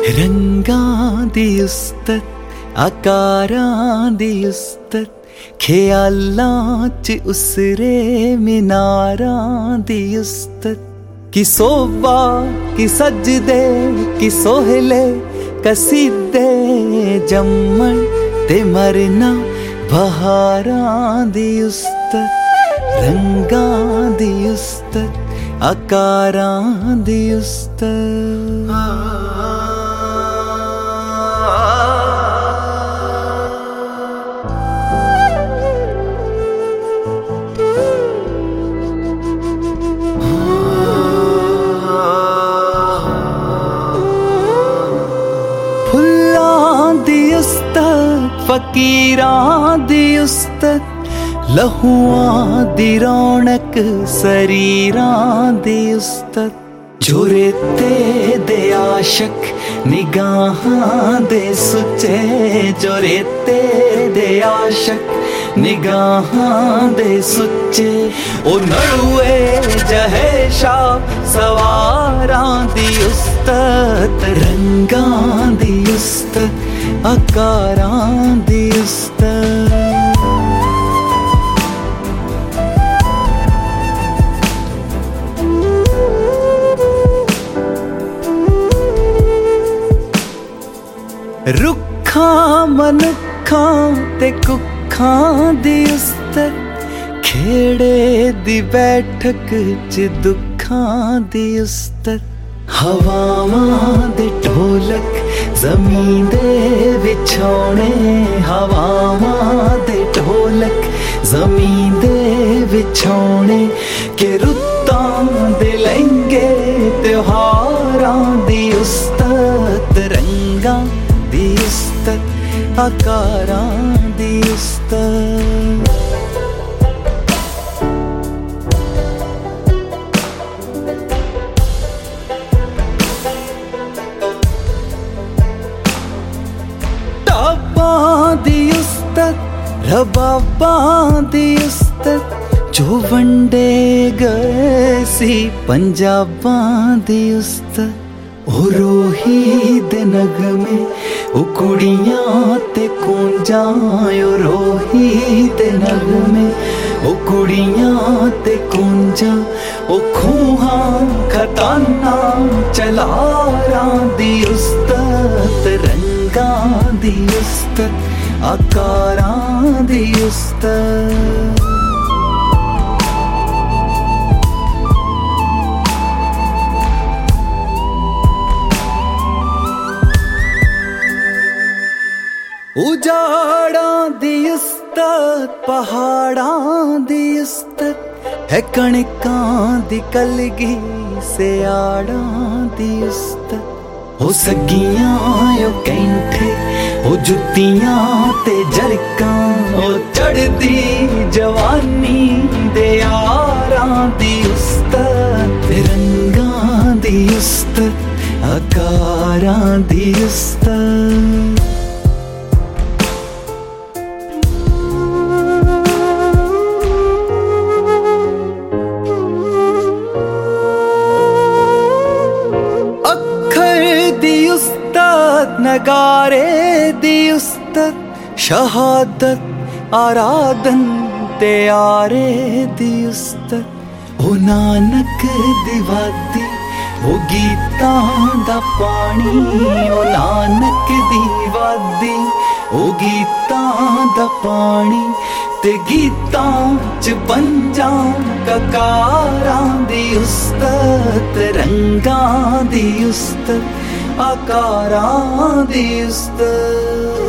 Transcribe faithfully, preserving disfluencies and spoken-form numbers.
रंगां दी उस्तत आकारां दी उस्तत ख्यालां च उसरे मीनारां दी उस्तत कि सोवा कि सजदे कि सोहले कसीदे जम्मन ते मरना बहारां दी उस्तत रंगां दी उस्तत आकारां दी उस्तत। फुल्लां दी उस्तत फकीरां दी उस्तत लहूआं दी रौनक सरीरां दी उस्तत जो रेते दे आशक निगाहां दे सुच्चे जो रेते दे आशक निगाहां दे सुच्चे ओ नड़ुए जहेशा सवारां दी उस्तत रंगां दी उस्तत आकारां दी उस्तत। रुखां मनुखां ते कुखां दी उस्तत खेड़े दी बैठक च दुखां दी उस्तत हवावां दे ढोलक ज़मीन दे विछौने हवावां दे ढोलक ज़मीन दे विछौने के रुत्तां दे लहंगे त्योहारां दी उस्तत रंगां दी उस्तत आकारां दी उस्तत। टाबां दी उस्तत रबाबां दी उस्तत जो वंडे गए सी पंजाबां दी उस्तत ओ रोही दे नगमे ओ कुड़ियां ते कूंजां ओ रोही दे नगमे ओ कुड़ियां ते कूंजां ओ खूहां खतानां चलारां दी उस्तत रंगां दी उस्तत आकारां दी उस्तत। उजाड़ां दी उस्तत पहाड़ां दी उस्तत है कणकां दी कलगी सियाड़ां दी उस्तत ओ सगियां ओ कैंठे ओ जुत्तियां ते जरकां ओ चढ़दी जवानी दे यारां दी उस्तत रंगां दी उस्तत आकारां दी उस्तत। नगारे दी उस्तत शहादत आराधन ते यारे दी उस्तत ओ नानक दी वादी ओ गीतां दा पानी ओ नानक दी वादी ओ गीतां दा पानी ते गीतां च पंजां ककारां दी उस्तत रंगां दी उस्तत आकारां दी उस्तत।